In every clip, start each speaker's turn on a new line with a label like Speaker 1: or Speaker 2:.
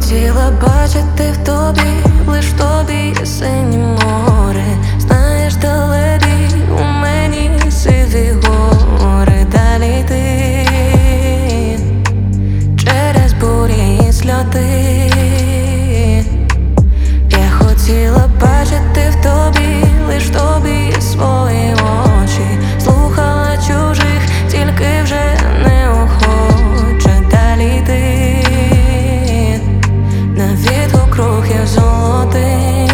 Speaker 1: хотіла бачити в тобі, лиш в тобі є синє море. Знаєш, далебі у мені сиві гори. Далі йти через бурі і сльоти. Я хотіла бачити в тобі, лиш в тобі є свої очі. Слухала чужих, тільки вже неохоче. Далі йти на відгук рухів золотих.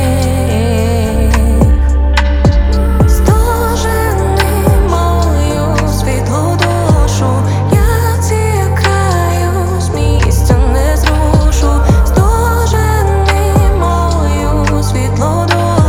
Speaker 1: Стожени мою світлу душу, я в цій краю з місця не зрушу. Стожени мою світлу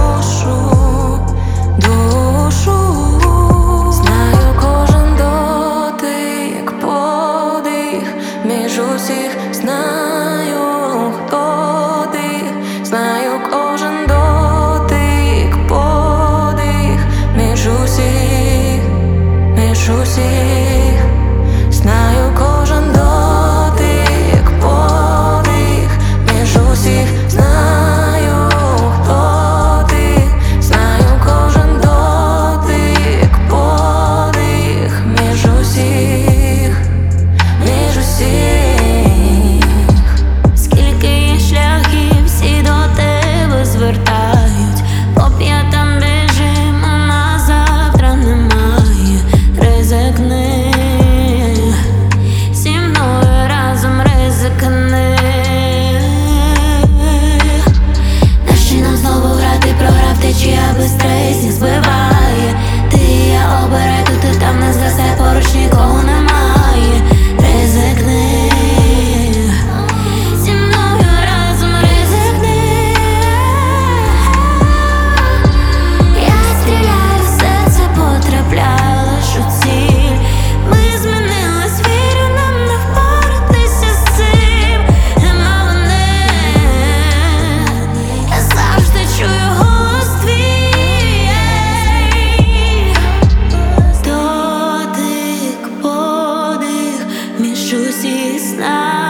Speaker 1: душу. Знаю кожен дотик, подих між усіх, знаю хто ти. Знаю кожен дотик, подих між усіх, між усіх. Знаю кожен дотик, подих між усіх. Знаю хто ти. Знаю кожен дотик, подих між усіх, між усіх. Скільки є шляхів, всі до тебе звертають. По п'ятам біжим, а на завтра немає. Ризикни, зі мною разом ризикни. Нащо нам знову грати, програв течія без стресів збиває. Ти і я обирай, тут і там не згасе, поруч нікого немає. Ризикни, зі мною разом ризикни. Я стріляю, в серце потрапляю лиш у ціль. Ми змінились, вірю, нам не впоратися з цим. Нема мене, я завжди чую голос твій. Дотик, подих між усіх.